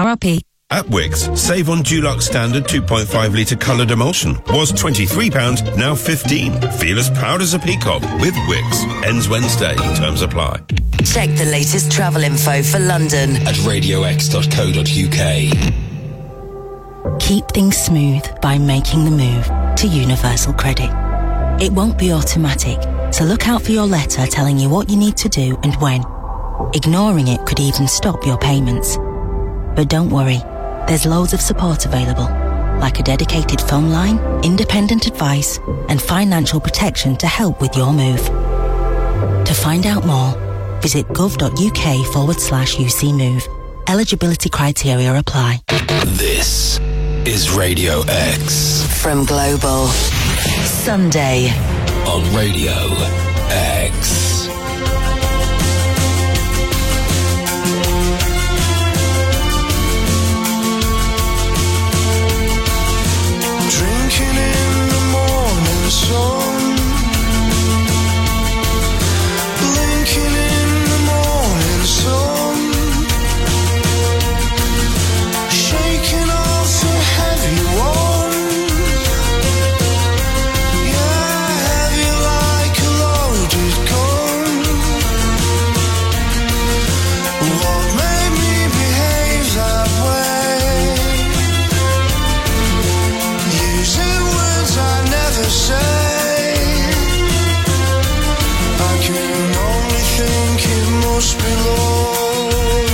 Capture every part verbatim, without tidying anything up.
R P. At Wickes, save on Dulux Standard two point five litre coloured emulsion. Was twenty-three pounds, now fifteen. Feel as proud as a peacock with Wickes. Ends Wednesday. Terms apply. Check the latest travel info for London at radio x dot co dot u k. Keep things smooth by making the move to Universal Credit. It won't be automatic, so look out for your letter telling you what you need to do and when. Ignoring it could even stop your payments. But don't worry, there's loads of support available, like a dedicated phone line, independent advice, and financial protection to help with your move. To find out more, visit gov.uk forward slash UC Move. Eligibility criteria apply. This is Radio X. From Global. Sunday. On Radio X. Drinking in the morning sun, blinking in the morning sun, shaking off the heavy ones, yeah, heavy like a loaded gun. What made me behave that way? Using words I never say, I can only think it must be love.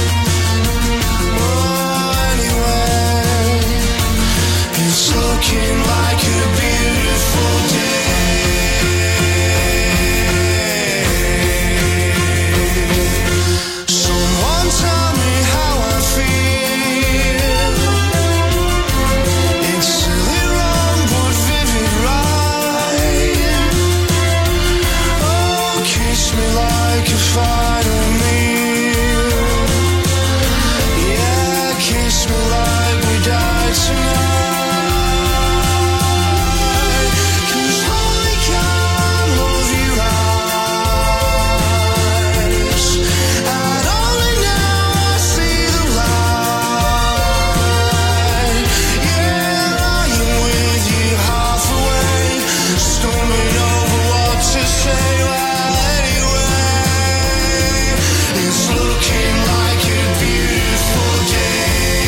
Oh, anyway, it's looking like a beautiful day. Someone tell me how I feel. It's silly wrong but vivid right. Oh, kiss me like a final meal. Yeah, kiss me like we died tonight. 'Cause only can love you eyes, and only now I see the light. Yeah, I am with you halfway, stumbling over what to say. Well, anyway, it's looking like a beautiful day.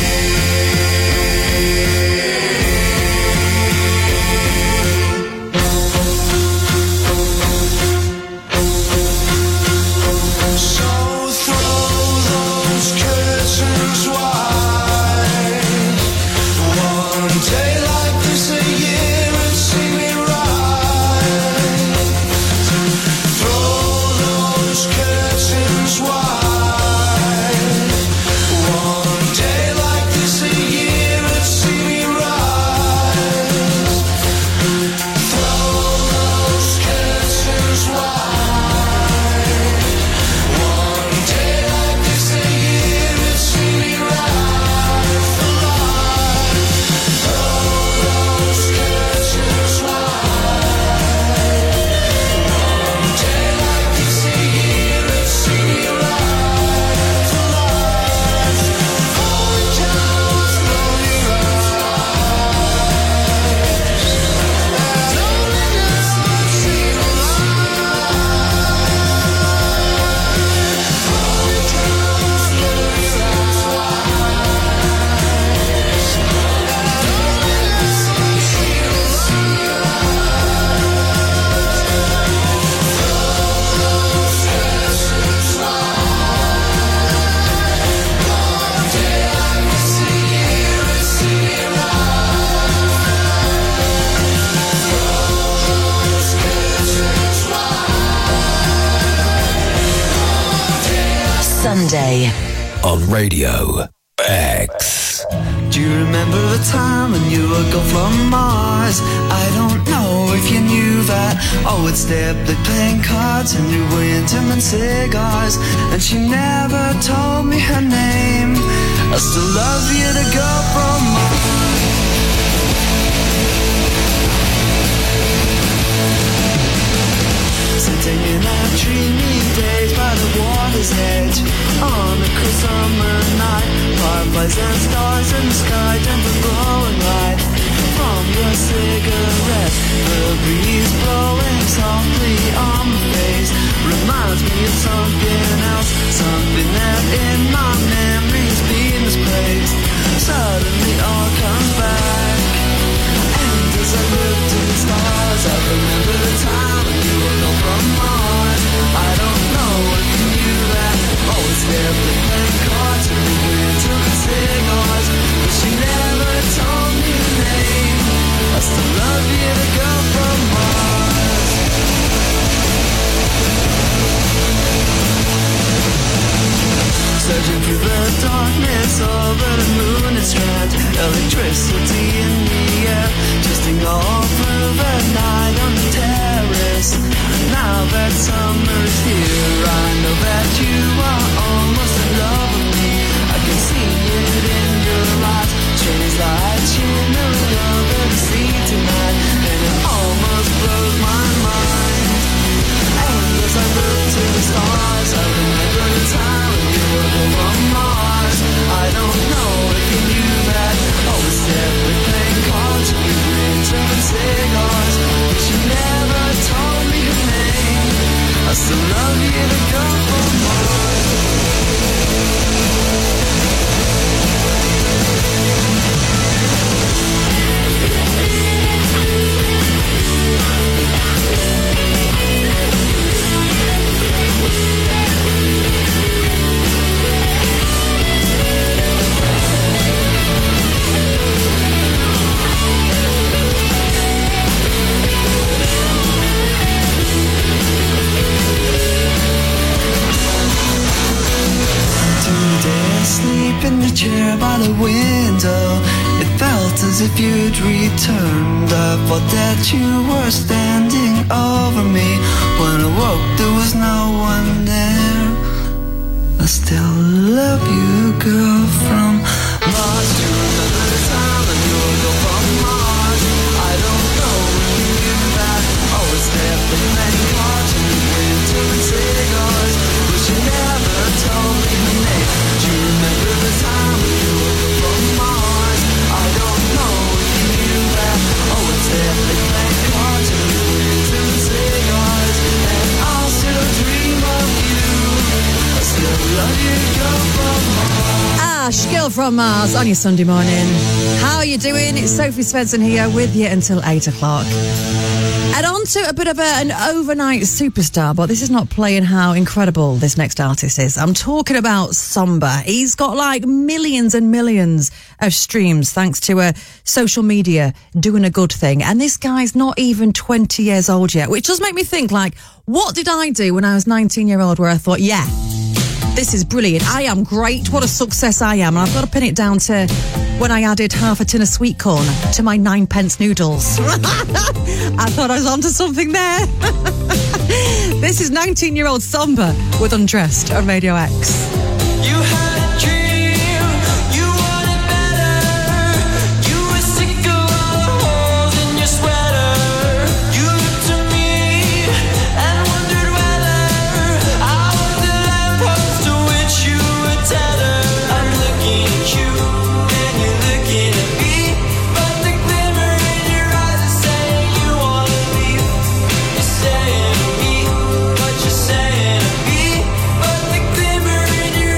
So throw those curtains wide. One day like this a year and see me right. Throw those curtains wide. One day like this a year and see me right. Throw those curtains wide. One day like this a year and see me right for life. Throw those curtains wide. One day like this a year and see me right for life. Falling down from your eyes, and only now I see the light. Falling down from your eyes, and only now I see the Sunday. On Radio X. Do you remember the time when you were gone from Mars? I don't know if you knew that. I would stay up late playing cards and you were into and cigars, and she never told me her name. I still love you, the girl from Mars. Sitting in our dreamy days by the water's edge on a cool summer night, parked by Poison stars in the sky turn to glowing light from your cigarette. The breeze blowing softly on my face reminds me of something else, something that in my memory's been misplaced. Suddenly all comes back, and as I look to the stars, I remember the time when you were gone from Mars. I don't know if you knew that. Oh, it's there playing cards and we went to the cigars, but she never told me her name. I still love you, the girl from Mars. Searching through the darkness over the moon and strand, electricity in the air, twisting all through the night on the terrace. Now that summer is here, I know that you are almost in love with me. I can see it in your eyes, strange light shimmering over the sea tonight, and it almost blows my mind. And as I look to the stars, I remember the time when you were from Mars. I don't know if you knew that. Oh, we said we're playing cards and we were drinking cigars, but she never told me her name. I still love you, the girl from Mars. Asleep in the chair by the window, it felt as if you'd returned. I thought that you were standing over me. When I woke there was no one there. I still love you, girl from Mars. Do you remember the time when you were girl from Mars? I don't know if you knew that. Oh, it's there for playing cards and we went to the cigars, but she never told me her name. Do you remember the time when you were girl from Mars? I don't know if you knew that. Oh, it's there for playing cards and we went to the cigars, and I'll still dream of you. I still love you, girl from Mars. Ash, Girl from Mars on your Sunday morning. How are you doing? It's Sophie Svensson here with you until eight o'clock. And on to a bit of a, an overnight superstar, but this is not playing how incredible this next artist is. I'm talking about Samba. He's got like millions and millions of streams thanks to a social media doing a good thing. And this guy's not even twenty years old yet, which does make me think, like, what did I do when I was nineteen year old where I thought, yeah, this is brilliant. I am great. What a success I am. And I've got to pin it down to when I added half a tin of sweet corn to my nine pence noodles. I thought I was onto something there. This is nineteen-year-old Samba with Undressed on Radio X. You had a dream, you wanted better. You were sick of all the holes in your sweater. You looked to me and wondered whether I was the lamppost to which you were tethered. I'm looking at you and you're looking at me, but the glimmer in your eyes is saying you wanna leave. You're saying to me what you're saying to me, but the glimmer in your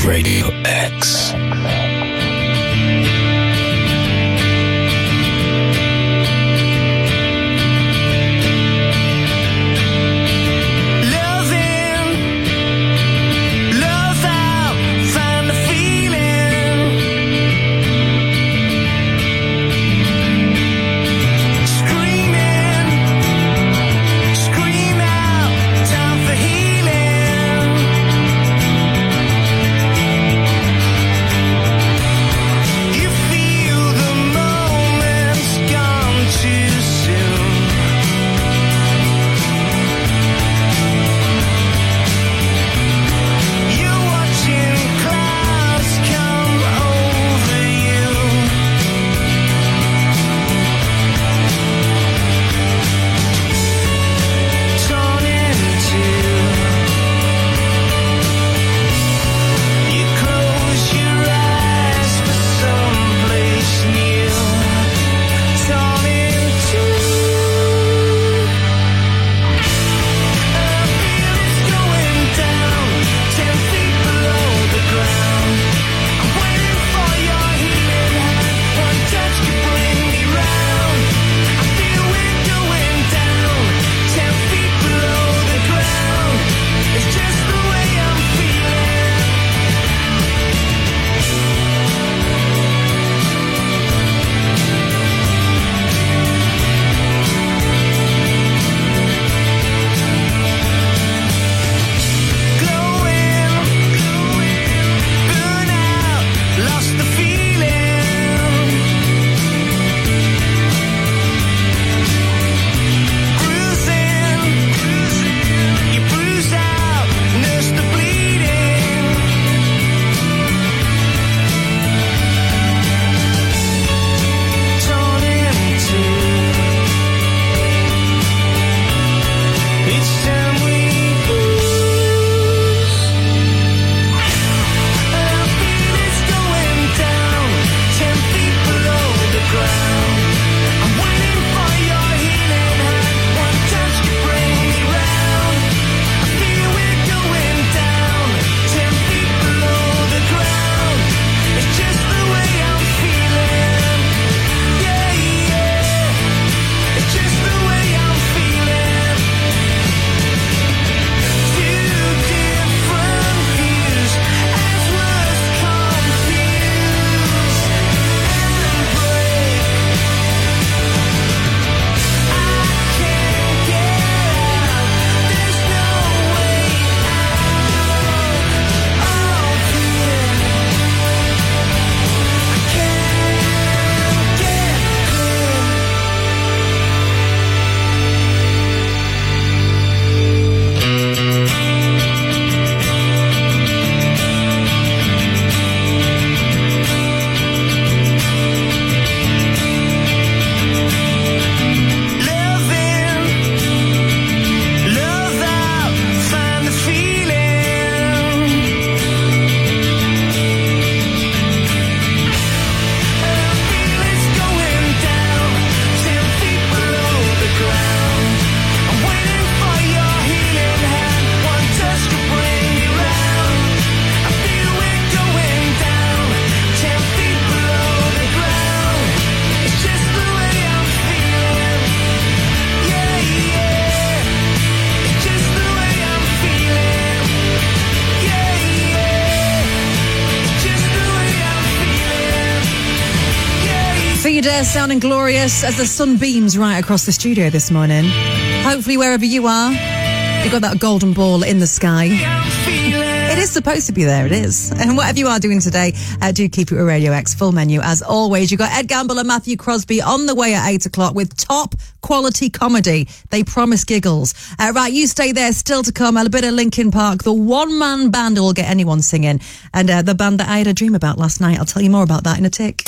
Radio X. Sounding glorious as the sun beams right across the studio this morning. Hopefully wherever you are, you've got that golden ball in the sky. It is supposed to be there, it is. And whatever you are doing today, uh, do keep it with Radio X. Full menu as always. You've got Ed Gamble and Matthew Crosby on the way at eight o'clock with top quality comedy. They promise giggles. Uh, right, you stay there. Still to come, a bit of Linkin Park, the one-man band who will get anyone singing, and uh, the band that I had a dream about last night. I'll tell you more about that in a tick.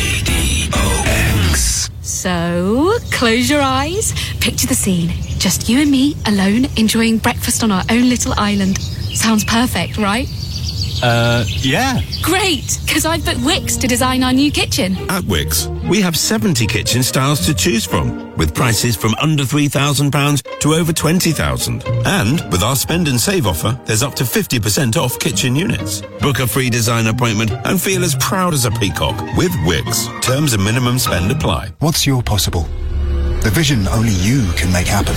So, close your eyes, picture the scene. Just you and me, alone, enjoying breakfast on our own little island. Sounds perfect, right? Uh, yeah. Great, because I've booked Wix to design our new kitchen. At Wix, we have seventy kitchen styles to choose from, with prices from under three thousand pounds to over twenty thousand pounds. And with our spend and save offer, there's up to fifty percent off kitchen units. Book a free design appointment and feel as proud as a peacock with Wix. Terms and minimum spend apply. What's your possible? The vision only you can make happen.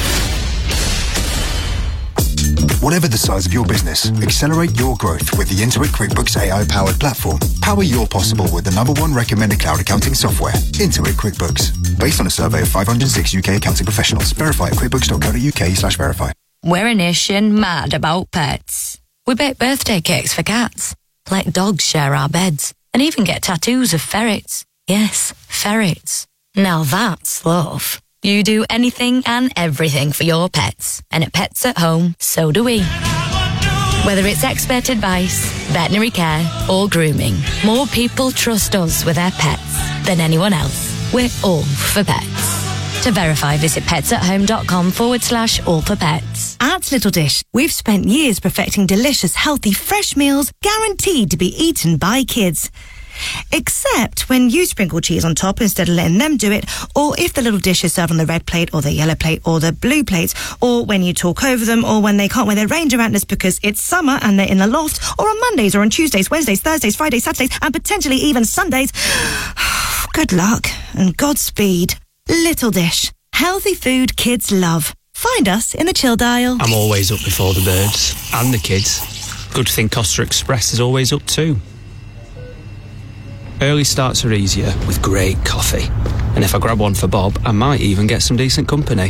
Whatever the size of your business, accelerate your growth with the Intuit QuickBooks A I-powered platform. Power your possible with the number one recommended cloud accounting software, Intuit QuickBooks. Based on a survey of five hundred six U K accounting professionals. Verify at quickbooks.co.uk slash verify. We're a nation mad about pets. We bake birthday cakes for cats, let dogs share our beds, and even get tattoos of ferrets. Yes, ferrets. Now that's love. You do anything and everything for your pets. And at Pets at Home, so do we. Whether it's expert advice, veterinary care, or grooming, more people trust us with their pets than anyone else. We're all for pets. To verify, visit petsathome.com forward slash all for pets. At Little Dish, we've spent years perfecting delicious, healthy, fresh meals guaranteed to be eaten by kids. Except when you sprinkle cheese on top instead of letting them do it, or if the little dish is served on the red plate or the yellow plate or the blue plate, or when you talk over them, or when they can't wear their ranger antlers because it's summer and they're in the loft, or on Mondays or on Tuesdays, Wednesdays, Thursdays, Fridays, Saturdays, and potentially even Sundays. Good luck and Godspeed. Little Dish. Healthy food kids love. Find us in the chill dial. I'm always up before the birds and the kids. Good thing Costa Express is always up too. Early starts are easier with great coffee. And if I grab one for Bob, I might even get some decent company.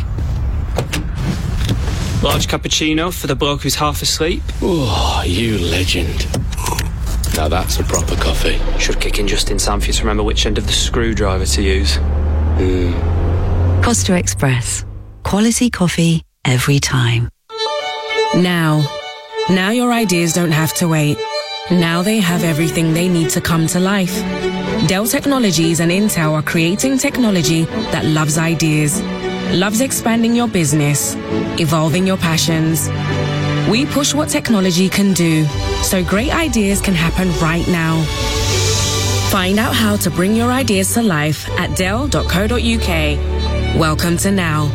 Large cappuccino for the bloke who's half asleep. Oh, you legend. Now that's a proper coffee. Should kick in just in time for you to remember which end of the screwdriver to use. Mm. Costa Express. Quality coffee every time. Now. Now your ideas don't have to wait. Now they have everything they need to come to life. Dell Technologies and Intel are creating technology that loves ideas, loves expanding your business, evolving your passions. We push what technology can do, so great ideas can happen right now. Find out how to bring your ideas to life at dell dot co dot uk. Welcome to now.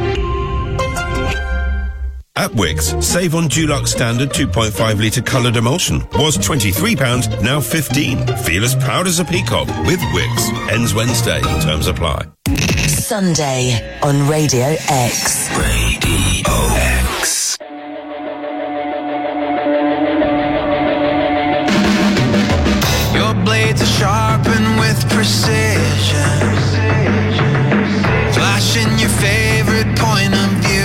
At Wix, save on Dulux Standard two point five litre coloured emulsion. Was twenty-three pounds, now fifteen. Feel as proud as a peacock with Wix. Ends Wednesday. Terms apply. Sunday on Radio X. Radio X. Your blades are sharpened with precision, flashing your favorite point of view.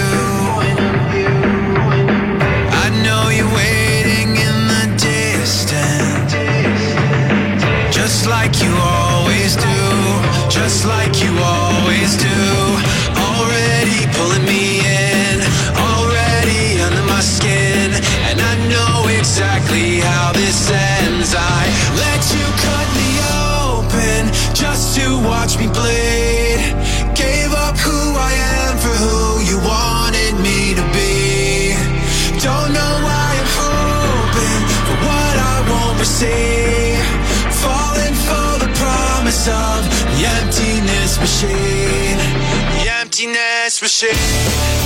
Just like you always do, just like you always do. Already pulling me in, already under my skin. And I know exactly how this ends. I let you cut me open just to watch me bleed. Gave up who I am for who you wanted me to be. Don't know why I'm hoping for what I won't receive. Falling for the promise of the emptiness machine. The emptiness machine.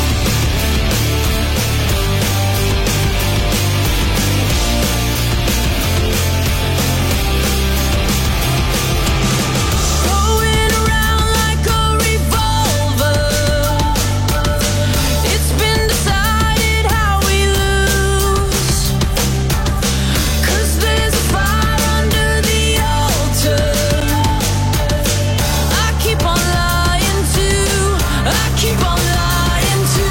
Keep on lying to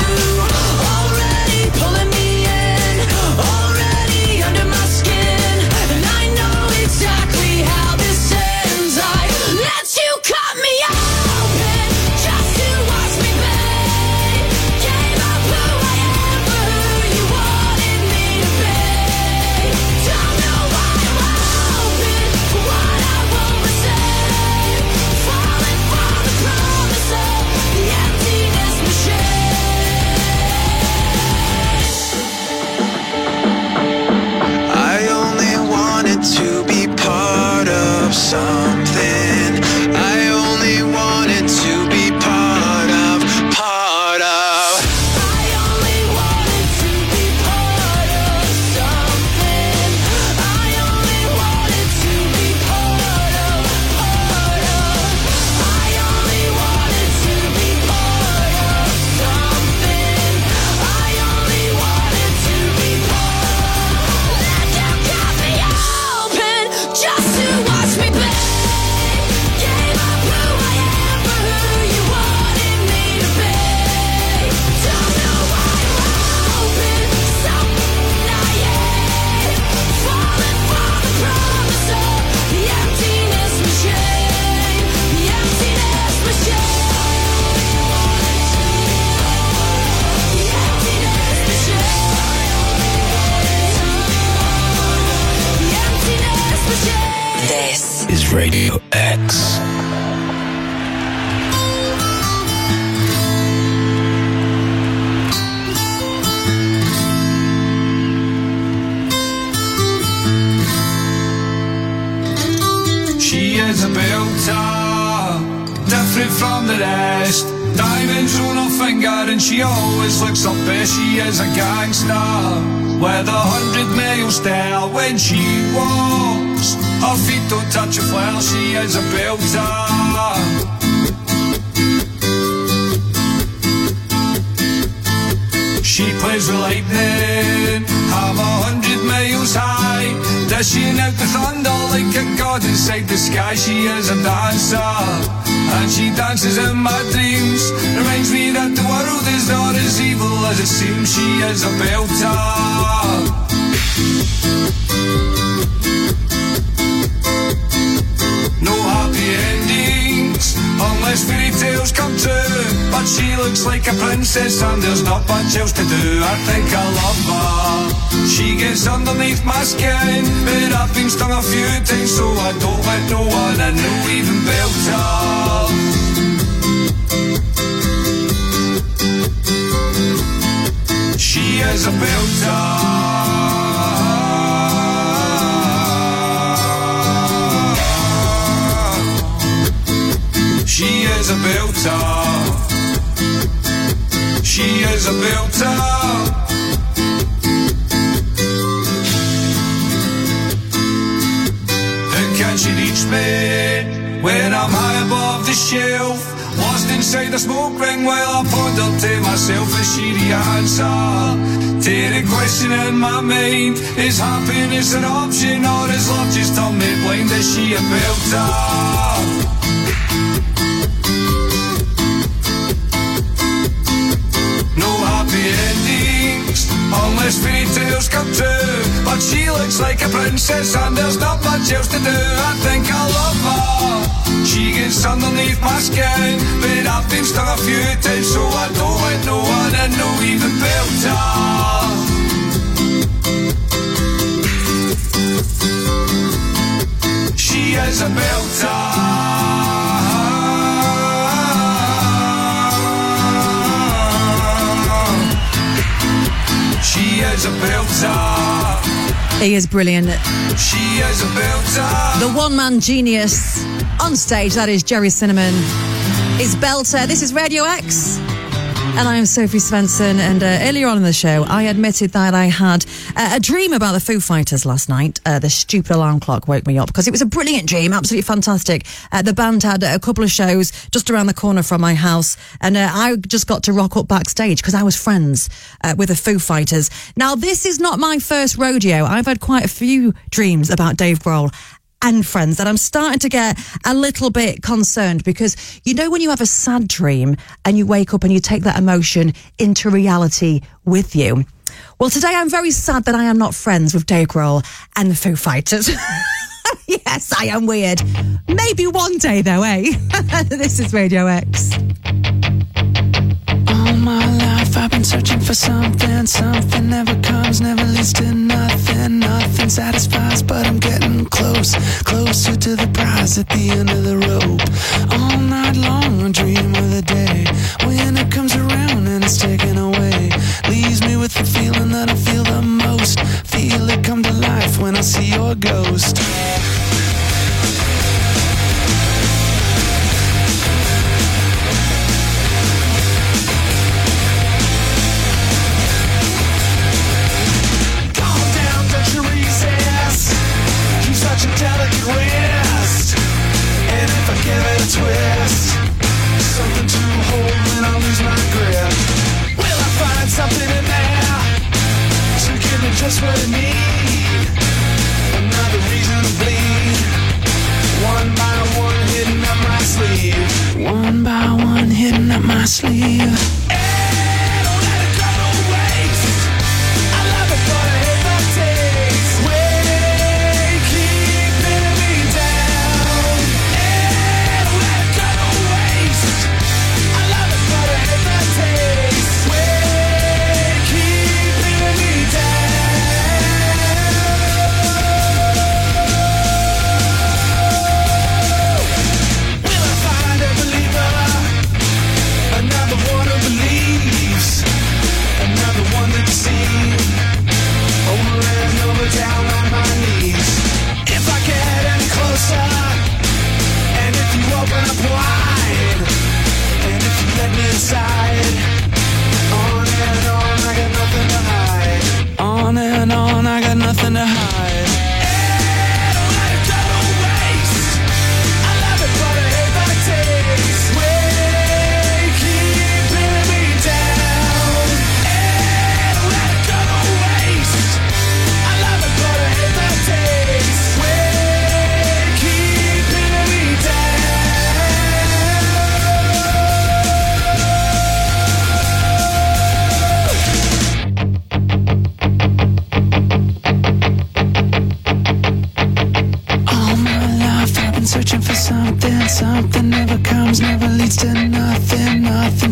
from the rest. Diamonds on her finger and she always looks her best. She is a gangster with a hundred mile stare when she walks. Her feet don't touch a floor, she is a belter. She plays with lightning, have a hundred miles high, dishing out the thunder like a god inside the sky. She is a dancer, and she dances in my dreams. Reminds me that the world is not as evil as it seems. She is a belter. No happy endings, unless fairy tales come true. But she looks like a princess and there's not much else to do. I think I love her. She gets underneath my skin, but I've been stung a few times, so I don't let no one I know even belt her. She is a belter. She is a belter. She is a belter. And can she reach me when I'm high above the shelf? Lost inside the smoke ring while I ponder to myself, is she the answer to the question in my mind? Is happiness an option or is love just turned me blind? Is she a belter? Endings, unless fairy tales come true. But she looks like a princess and there's not much else to do. I think I love her. She gets underneath my skin, but I've been stung a few times, so I don't let no one in, no even belter. She is a belter. She is a belter. He is brilliant. She is a belter. The one-man genius on stage, that is Jerry Cinnamon, is belter. This is Radio X. And I am Sophie Svensson, and uh, earlier on in the show, I admitted that I had uh, a dream about the Foo Fighters last night. Uh, the stupid alarm clock woke me up because it was a brilliant dream, absolutely fantastic. Uh, the band had a couple of shows just around the corner from my house, and uh, I just got to rock up backstage because I was friends uh, with the Foo Fighters. Now, this is not my first rodeo. I've had quite a few dreams about Dave Grohl and friends that I'm starting to get a little bit concerned, because you know when you have a sad dream and you wake up and you take that emotion into reality with you. Well, today I'm very sad that I am not friends with Dave Grohl and the Foo Fighters. Yes, I am weird. Maybe one day though, eh? This is Radio X. All my life I've been searching for something. Something never comes, never leads to nothing. Nothing satisfies, but I'm getting close. Closer to the prize at the end of the rope. All night long I dream of the day when it comes around and it's taken away. Leaves me with the feeling that I feel the most. Feel it come to life when I see your ghost. Such a delicate wrist, and if I give it a twist, something to hold when I lose my grip. Will I find something in there to give me just what I need? Another reason to bleed. One by one hidden up my sleeve. One by one hidden up my sleeve. Hey, don't let it go to waste. I love it, but I hate my taste. Wanna believe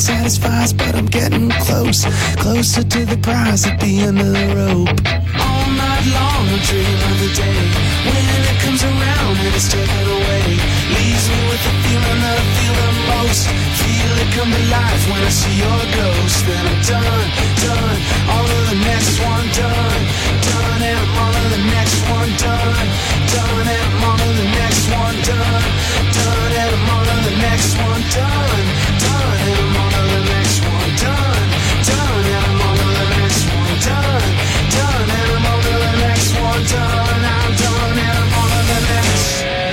satisfies, but I'm getting close, closer to the prize at the end of the rope. All night long I dream of the day when it comes around and it's taken away. Leaves me with the feeling that I feel the most. Feel it come to life when I see your ghost. Then I'm done, done, all of the next one done. Done and I'm all of the next one done. Done and I'm all of the next one done. Done and I'm all of the next one done. Done and I'm all of the next one done. Done and I'm all of the next one done. Done and I'm all of the next one done. I'm done and I'm all of the next.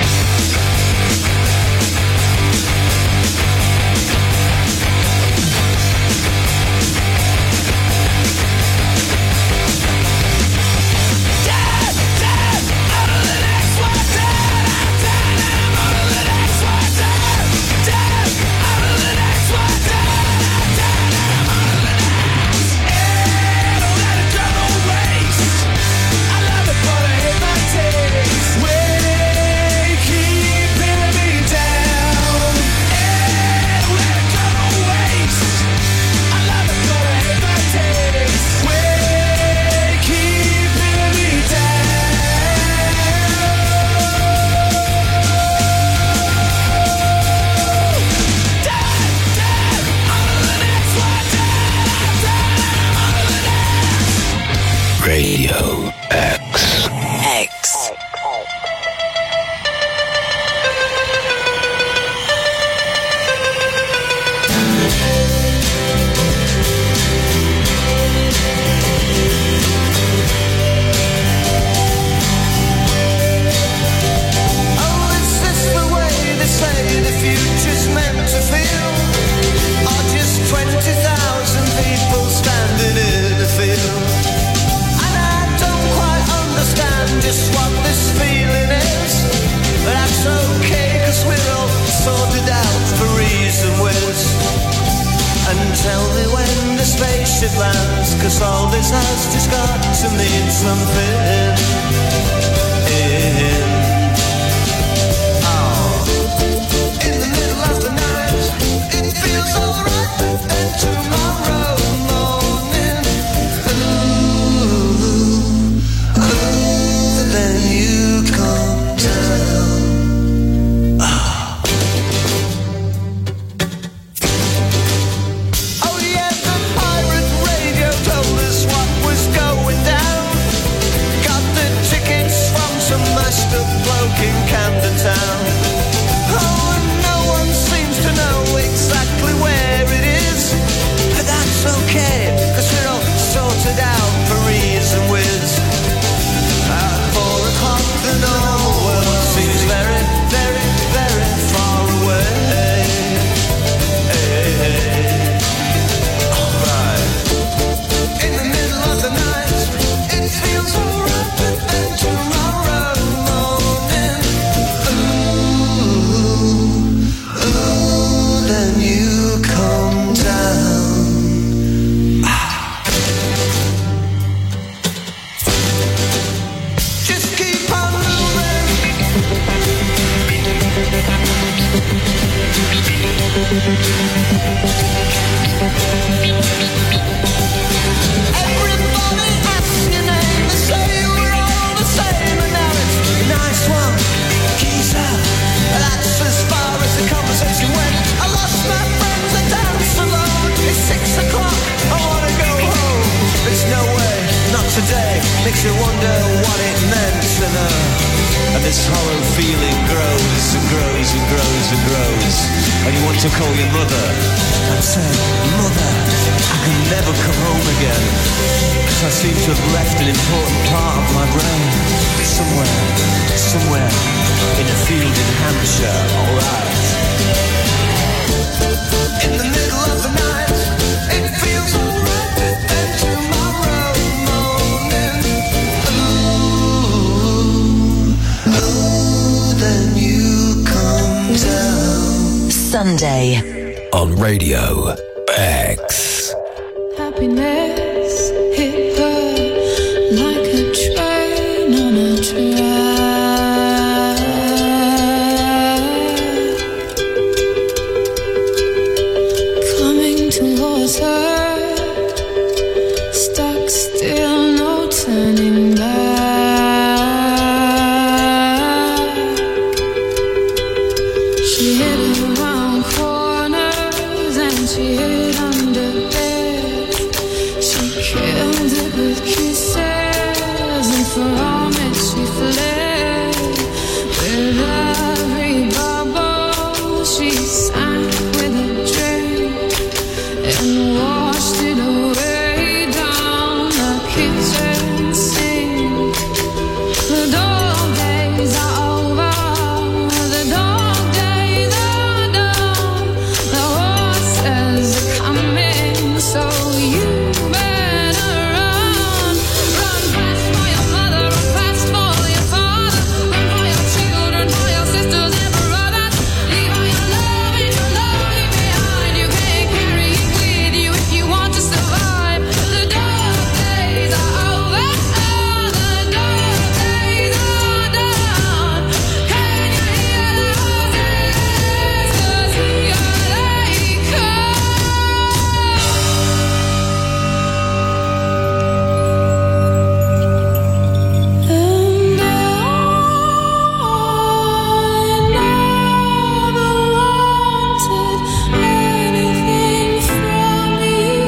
Radio X. X. Just what this feeling is, but that's okay, cause we're all sorted out for reason with. And tell me when the spaceship lands, cause all this has just got to mean something in. Oh, in the middle of the night, it feels alright, and tomorrow morning, ooh, ooh, then you come down. Oh. Oh yeah, the pirate radio told us what was going down. Got the tickets from some mashed up bloke in Camden Town. Oh, and no one seems to know exactly where it is, but that's okay, cause we're all sorted out for reason with. At four o'clock the normal world seems very, very, very far away. Hey, hey. Alright. In the middle of the night, it feels alright, and tomorrow morning, ooh, ooh, then you come down. Just keep on moving. Everybody asks your name, they say we're all the same, and now it's nice one, keys out. That's as far as the conversation went. I lost my friends, I dance alone. It's six o'clock, I wanna go home. There's no way, not today. Makes you wonder what it meant to know. And this hollow feeling grows and grows and grows and grows. And you want to call your mother and say, Mother, I can never come home again, cause I seem to have left an important part of my brain somewhere, somewhere in a field in Hampshire, alright. In the middle of the night, it feels alright, and tomorrow morning, ooh, ooh, then you come down. Sunday on Radio X. Happiness hit her like a train on a track. Coming to water, stuck still, no turning back. She hid around corners and she hid under beds. She killed it with kisses, and from it she fled. With every bubble she sank with a drink and washed it away down the kitchen sink. The dog days are over, the dog days are done. The horses are coming, so you better run. Run fast for your mother, run fast for your father, run for your children, for your sisters and brothers. Leave all your love and your lonely behind. You can't carry it with you if you want to survive. The dog days are over, the dog days are done. Can you hear the horses? 'Cause here they come. And I never wanted anything from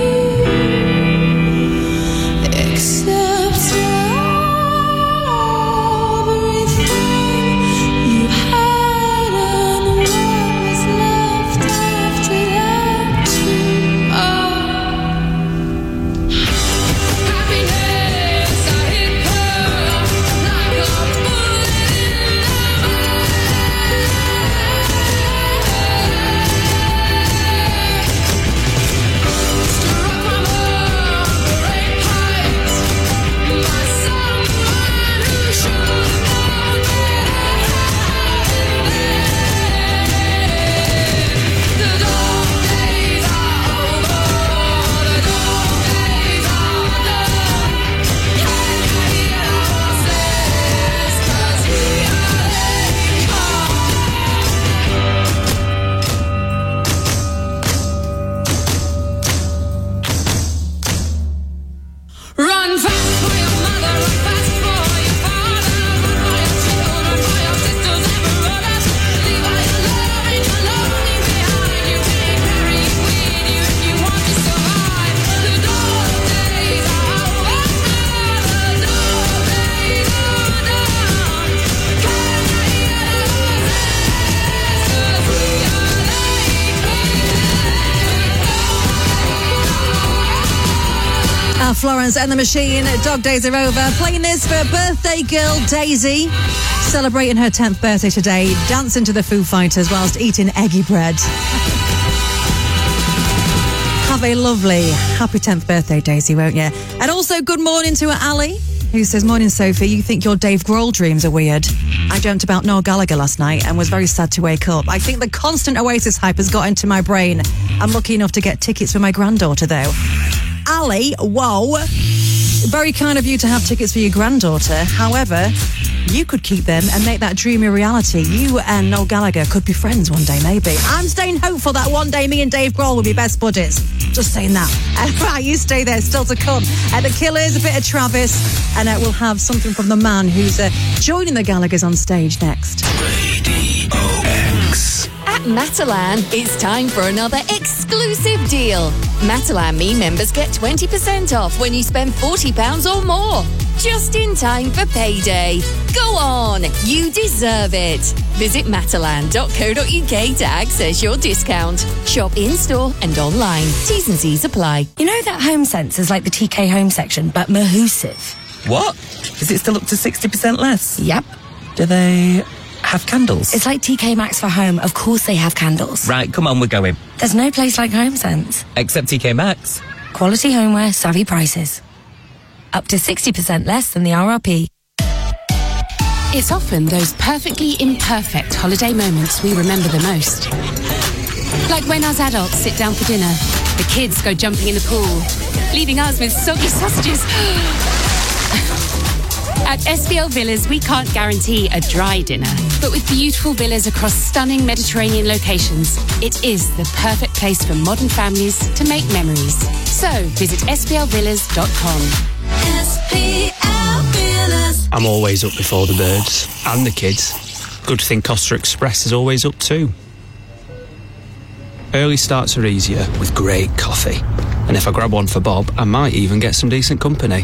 you except everything you had and what was left after that too. Happiness, I hit her like a bullet in struck from a great height by someone who should have known better. The dog days are over, the dog days are done. Can you hear the horses? 'Cause here they come. Run fast for your mother, run fast for your father, run for your children, for your sisters and brothers. Leave all your love and your lonely behind. You can't carry it with you if you want to survive. The dog days are over, the dog days are done. Can you hear the horses? 'Cause here Uh, Florence and the Machine, Dog Days Are Over. Playing this for birthday girl Daisy, celebrating her tenth birthday today, dancing to the Foo Fighters whilst eating eggy bread. Have a lovely, happy tenth birthday, Daisy, won't you? And also, good morning to Ali, who says, morning, Sophie, you think your Dave Grohl dreams are weird. I dreamt about Noel Gallagher last night and was very sad to wake up. I think the constant Oasis hype has got into my brain. I'm lucky enough to get tickets for my granddaughter, though. Ali, whoa. Very kind of you to have tickets for your granddaughter. However, you could keep them and make that dream a reality. You and Noel Gallagher could be friends one day, maybe. I'm staying hopeful that one day me and Dave Grohl will be best buddies. Just saying that. Uh, right, you stay there, still to come. Uh, the Killers, a bit of Travis, and uh, we'll have something from the man who's uh, joining the Gallaghers on stage next. At Matalan, it's time for another exclusive deal. Matalan Me members get twenty percent off when you spend forty pounds or more. Just in time for payday. Go on, you deserve it. Visit matalan dot co dot uk to access your discount. Shop in-store and online. T's and C's apply. You know that Home Sense is like the T K Home section, but Mahusive. What? Is it still up to sixty percent less? Yep. Do they have candles? It's like T K Maxx for home. Of course they have candles. Right, come on, we're going. There's no place like Home Sense. Except T K Maxx. Quality homeware, savvy prices. Up to sixty percent less than the R R P. It's often those perfectly imperfect holiday moments we remember the most. Like when us adults sit down for dinner, the kids go jumping in the pool, leaving us with soggy sausages. At S B L Villas, we can't guarantee a dry dinner. But with beautiful villas across stunning Mediterranean locations, it is the perfect place for modern families to make memories. So visit s b l villas dot com. S P L Villas. I'm always up before the birds and the kids. Good thing Costa Express is always up too. Early starts are easier with great coffee. And if I grab one for Bob, I might even get some decent company.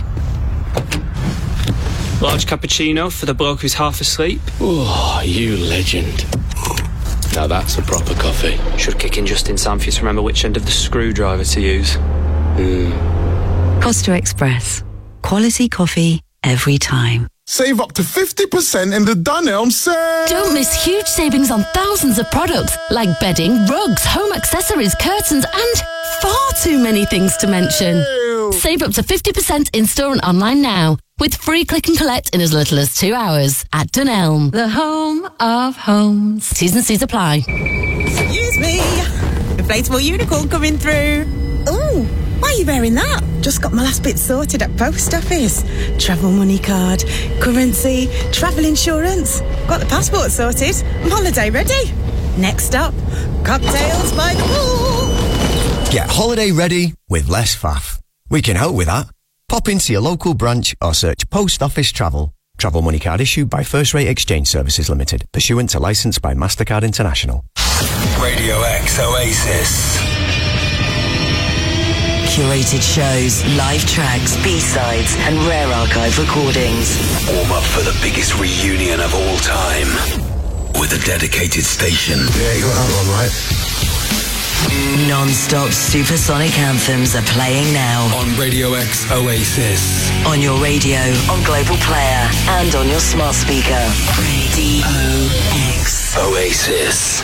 Large cappuccino for the bloke who's half asleep. Oh, you legend. Now that's a proper coffee. Should kick in just in time for you to remember which end of the screwdriver to use. Mm. Costa Express. Quality coffee every time. Save up to fifty percent in the Dunelm sale! Don't miss huge savings on thousands of products like bedding, rugs, home accessories, curtains, and far too many things to mention. Ew. Save up to fifty percent in-store and online now with free click and collect in as little as two hours at Dunelm, the home of homes. T's and C's apply. Excuse me. Inflatable unicorn coming through. Ooh. Why are you wearing that? Just got my last bit sorted at post office. Travel money card, currency, travel insurance. Got the passport sorted. I'm holiday ready. Next up, cocktails by the pool. Get holiday ready with less faff. We can help with that. Pop into your local branch or search Post Office Travel. Travel money card issued by First Rate Exchange Services Limited, pursuant to licence by MasterCard International. Radio X Oasis. Curated shows, live tracks, B-sides and rare archive recordings. Warm up for the biggest reunion of all time with a dedicated station. Yeah, you got that one right. Non-stop supersonic anthems are playing now. On Radio X Oasis. On your radio, on Global Player and on your smart speaker. Radio X Oasis.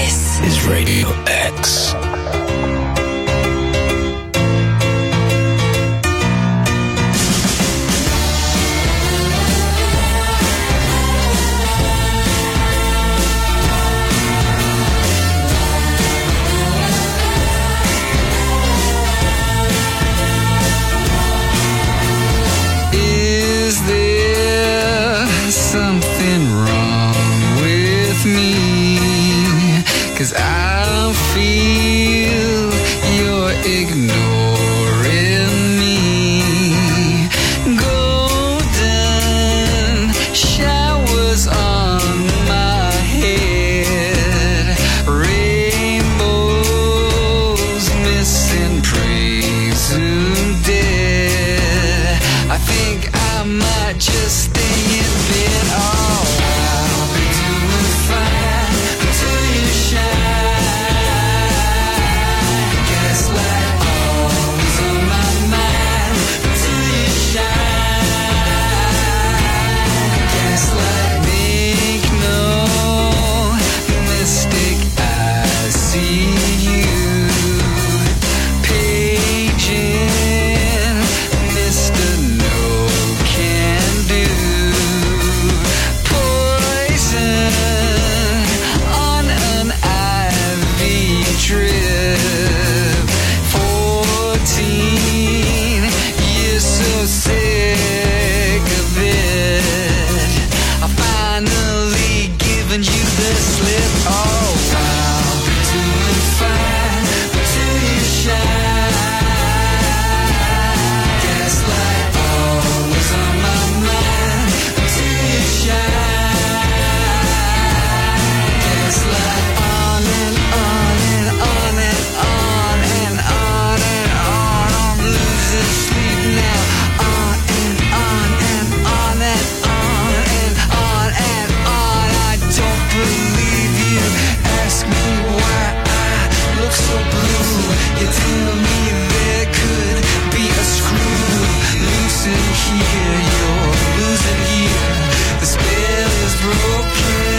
This is Radio X. Is there something wrong with me? 'Cause I feel you're ignoring me. Golden showers on my head, rainbows missing, presumed dead. I think I might just stay in bed. Oh, I'll be doing fine until you shine. Gaslight always on my mind until you shine. Gaslight, make no mistake, I see you paging Mister No Can Do. Poison on an I V drip. Fourteen years so sick of it. I finally given you the slip. Oh, I'll be doing fine until you shine. Gaslight always on my mind until you shine. Gaslight on and on and on and on and on and on. I'm losing sleep now. On and on and on and on and on and on. I don't believe you. Ask me why I look so blue. You tell me there could be a screw loose in here. You're losing here. The spell is broken.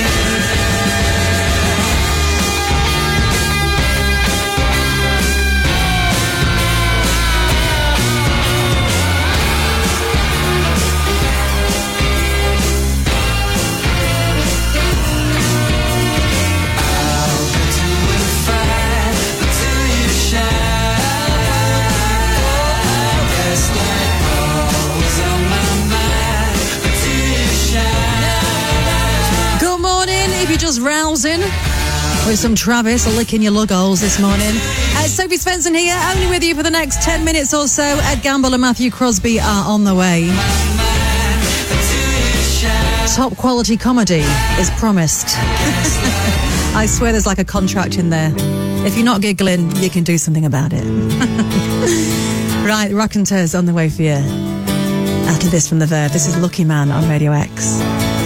I'll be doing fine until you shine. Gaslight always on my mind until you shine. Good morning, if you're just rousing with some Travis licking your lug holes this morning. Uh, Sophie Svensson here, only with you for the next ten minutes or so. Ed Gamble and Matthew Crosby are on the way. Top quality comedy is promised. I swear there's like a contract in there. If you're not giggling, you can do something about it. Right, Raconteurs on the way for you. After this from The Verve, this is Lucky Man on Radio X.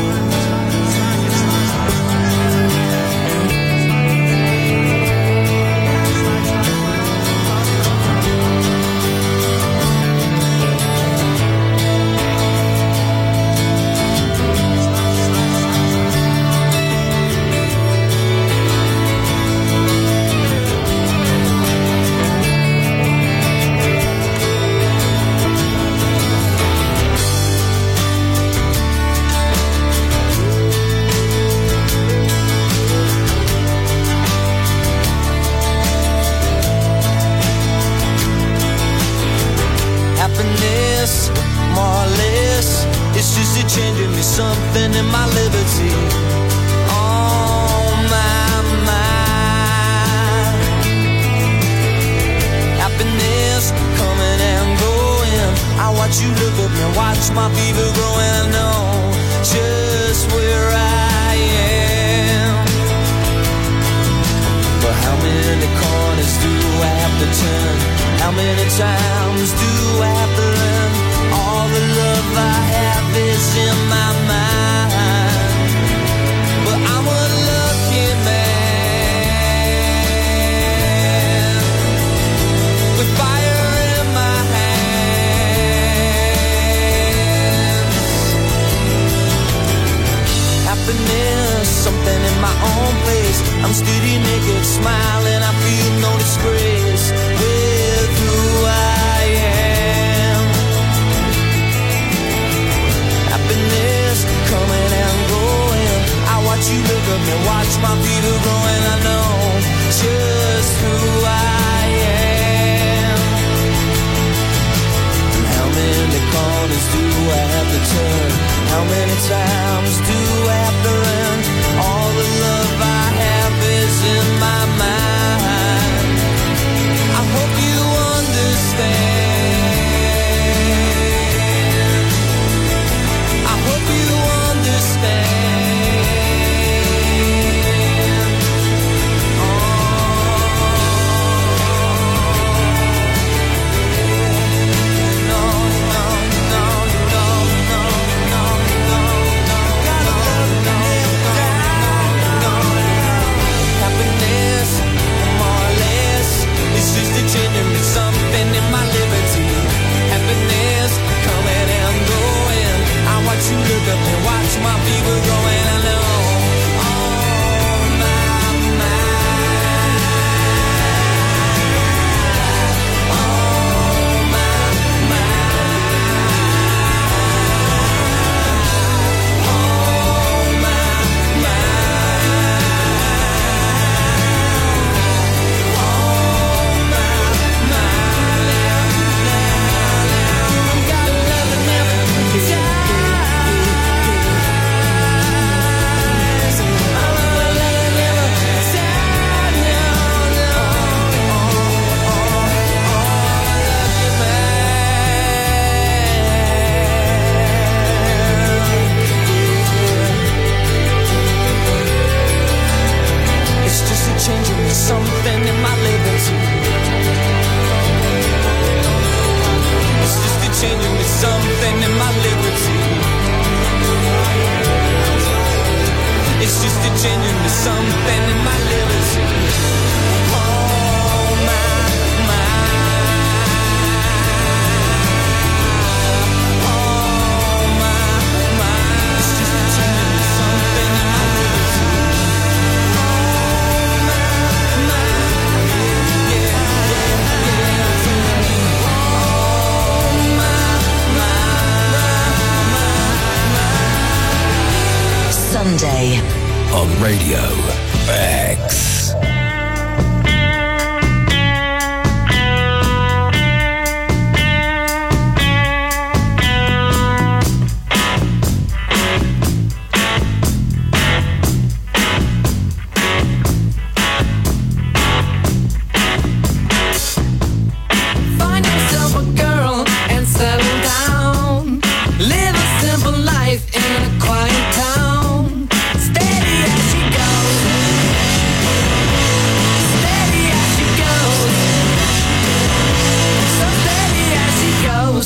Happiness, more or less, it's just a changing me something in my liberty. On my mind. Happiness coming and going. I watch you look at me, watch my fever growing. Know just where I am. But how many corners do I have to turn? How many times do I have to learn? All the love I have is in my mind. But I'm a lucky man with fire in my hands. Happiness, something in my own place. I'm steady naked smile, and I feel no disgrace with who I am. Happiness coming and going, I watch you look up and watch my fever growing. I know just who I am. And how many corners do I have to turn? How many times do I have to run? All the love I have is in my mind. I hope you understand. I hope you understand. Changing me something in my liberty. Happiness coming and going. I watch you look up and watch my fever growing. I know. Oh my mind. Oh my mind. Oh my changing me something in my liberty. It's just a changing me something in my liberty. It's just a changing me something in my liberty. Oh my, my. Oh my, my. It's just a changing me something in my liberty. Sunday on Radio X. Find yourself a girl and settle down. Live a simple life in a quiet town. Steady as she goes. Steady as she goes. So steady as she goes.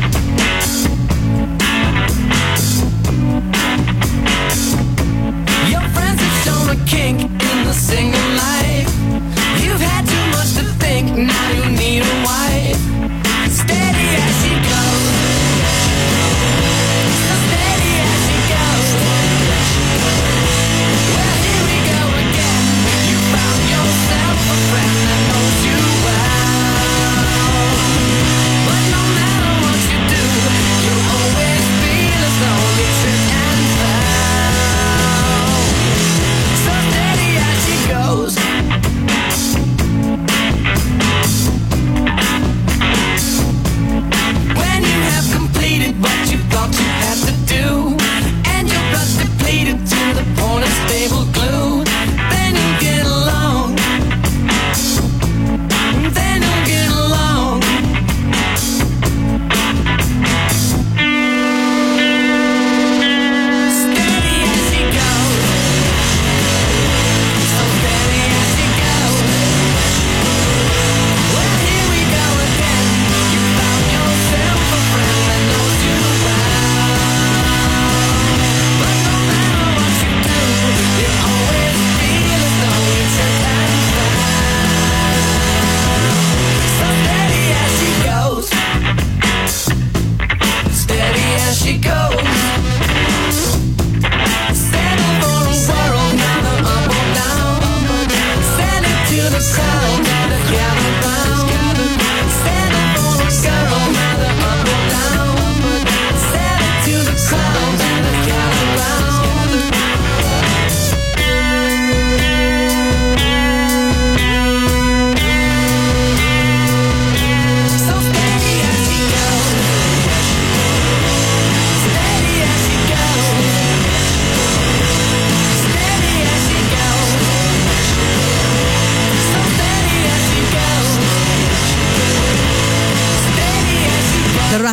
Your friends have shown a kink in the single life. You've had too much to think, now you need a wife. Steady as she goes. So steady as she goes. Well, here we go again. You found yourself a friend that knows you well. But no matter what you do, you'll always feel as though you tripped and fell. So steady as she goes.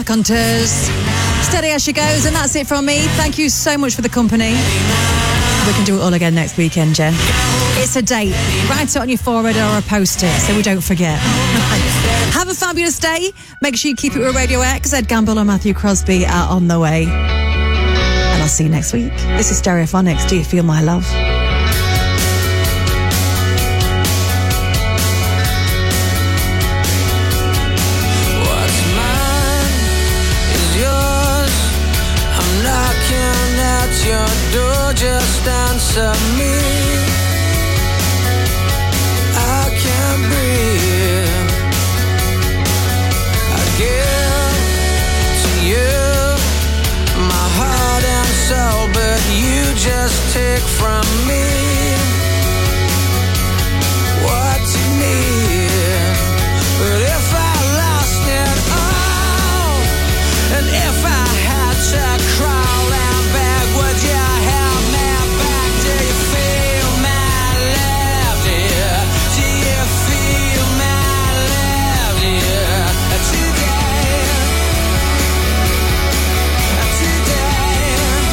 Hunters. Steady as she goes, and that's it from me. Thank you so much for the company. We can do it all again next weekend, Jen. It's a date. Write it on your forehead or a post-it so we don't forget. Have a fabulous day. Make sure you keep it with Radio X. Ed Gamble and Matthew Crosby are on the way. And I'll see you next week. This is Stereophonics. Do you feel my love? Your door, just answer me. I can't breathe. I give to you my heart and soul, but you just take from me what you need. But if I lost it all, and if I had to crawl out back, would you have me back? Do you feel my love, dear? Do you feel my love, dear? Today, today,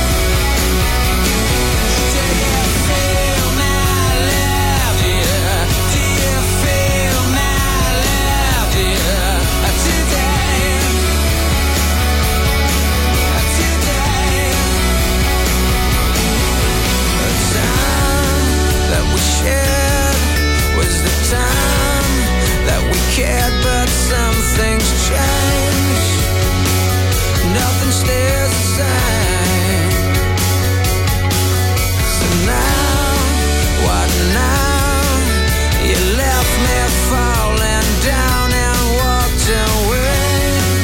do you feel my love, dear? Do you feel my love, dear? Today, today. The time that we shared was the time that we cared, but some things change. Nothing stays the same. So now, what now? You left me falling down and walked away.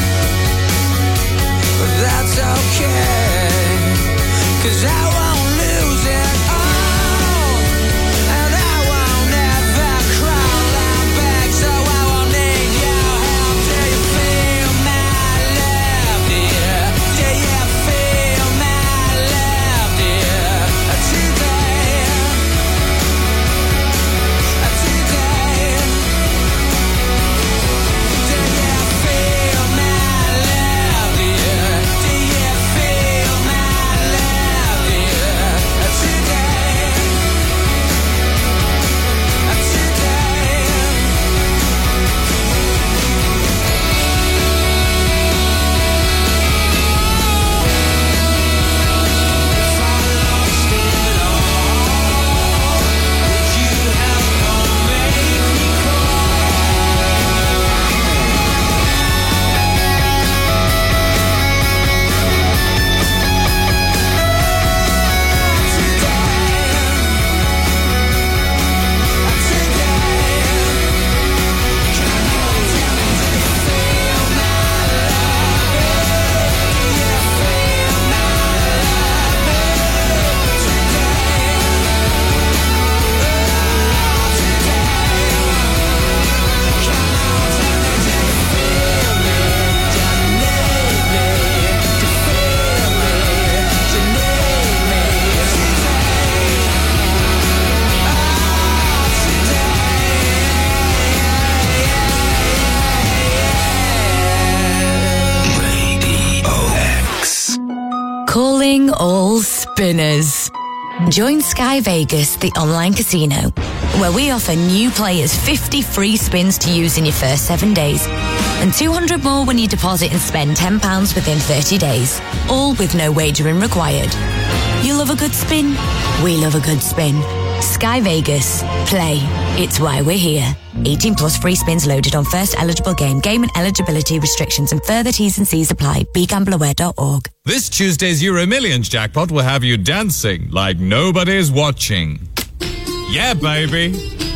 But that's okay, 'cause I won't lose it all, and I won't ever crawl out back, so I won't need your help. Do you feel my love, dear? Do you feel my love, dear? Today, today, do you feel my love, dear? Do you feel my love, dear? Today, Calling all spinners. Join Sky Vegas, the online casino, where we offer new players fifty free spins to use in your first seven days and two hundred more when you deposit and spend ten pounds within thirty days, all with no wagering required. You love a good spin? We love a good spin. Sky Vegas. Play. It's why we're here. eighteen plus free spins loaded on first eligible game. Game and eligibility restrictions and further T's and C's apply. be gamble aware dot org. This Tuesday's Euro Millions jackpot will have you dancing like nobody's watching. Yeah, baby.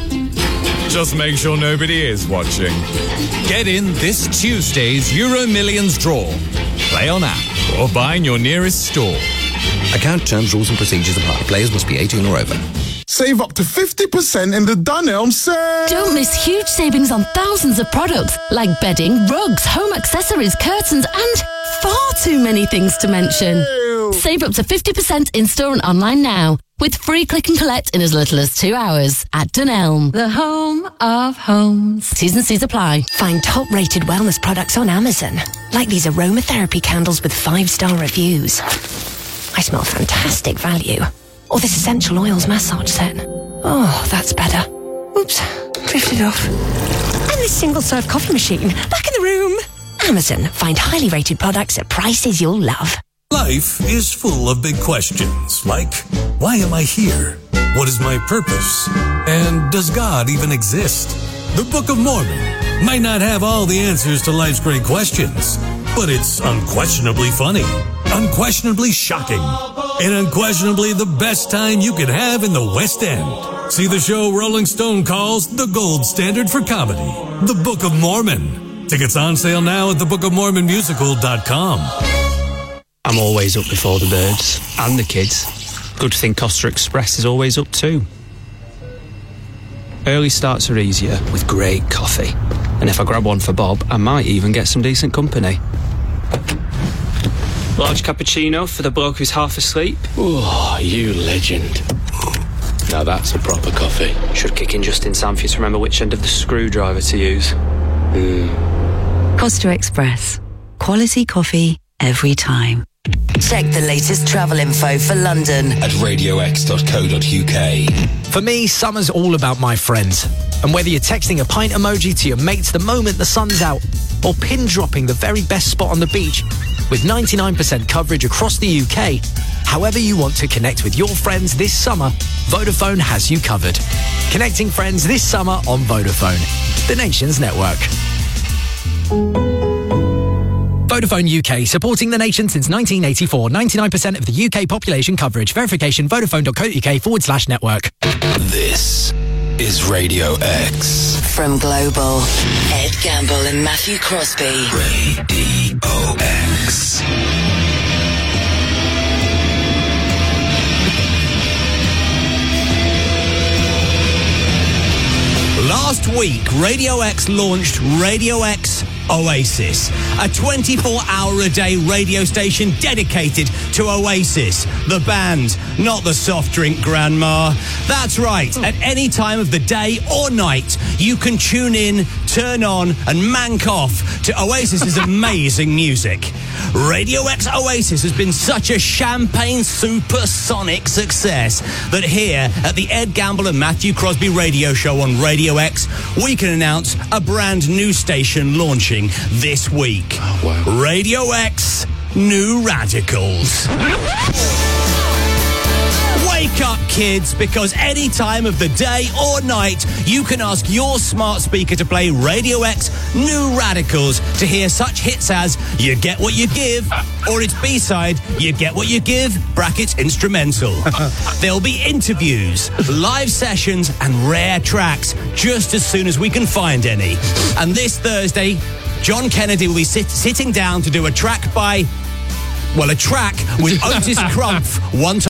Just make sure nobody is watching. Get in this Tuesday's Euro Millions draw. Play on app or buy in your nearest store. Account terms, rules and procedures apply. Players must be eighteen or over. Save up to fifty percent in the Dunelm sale. Don't miss huge savings on thousands of products like bedding, rugs, home accessories, curtains, and far too many things to mention. Save up to fifty percent in store and online now with free click and collect in as little as two hours at Dunelm, the home of homes. T's and C's apply. Find top-rated wellness products on Amazon, like these aromatherapy candles with five-star reviews. I smell fantastic value. Or this essential oils massage set. Oh, that's better. Oops, drifted off. And this single-serve coffee machine, back in the room. Amazon, find highly rated products at prices you'll love. Life is full of big questions, like, why am I here? What is my purpose? And does God even exist? The Book of Mormon might not have all the answers to life's great questions, but it's unquestionably funny, unquestionably shocking, and unquestionably the best time you could have in the West End. See the show Rolling Stone calls the gold standard for comedy, The Book of Mormon. Tickets on sale now at the book of mormon musical dot com. I'm always up before the birds and the kids. Good thing Costa Express is always up too. Early starts are easier with great coffee. And if I grab one for Bob, I might even get some decent company. Large cappuccino for the bloke who's half asleep. Oh, you legend. Now that's a proper coffee. Should kick in just in time for you to remember which end of the screwdriver to use. Mm. Costa Express. Quality coffee every time. Check the latest travel info for London at radio x dot co dot u k. For me, summer's all about my friends. And whether you're texting a pint emoji to your mates the moment the sun's out, or pin dropping the very best spot on the beach, with ninety-nine percent coverage across the U K, however you want to connect with your friends this summer, Vodafone has you covered. Connecting friends this summer on Vodafone, the nation's network. Vodafone U K, supporting the nation since nineteen eighty-four. ninety-nine percent of the U K population coverage. Verification, vodafone.co.uk forward slash network. This is Radio X. From Global, Ed Gamble and Matthew Crosby. Radio X. Last week, Radio X launched Radio X Oasis, a twenty-four hour a day radio station dedicated to Oasis, the band, not the soft drink grandma. That's right, at any time of the day or night, you can tune in, turn on and mank off to Oasis's amazing music. Radio X Oasis has been such a champagne supersonic success that here at the Ed Gamble and Matthew Crosby radio show on Radio X, we can announce a brand new station launching this week. Oh, wow. Radio X New Radicals. Wake up, kids, because any time of the day or night, you can ask your smart speaker to play Radio X New Radicals to hear such hits as You Get What You Give, or its B-side, You Get What You Give, brackets instrumental. There'll be interviews, live sessions, and rare tracks just as soon as we can find any. And this Thursday, John Kennedy will be sit- sitting down to do a track by, well, a track with Otis Crumph, one time.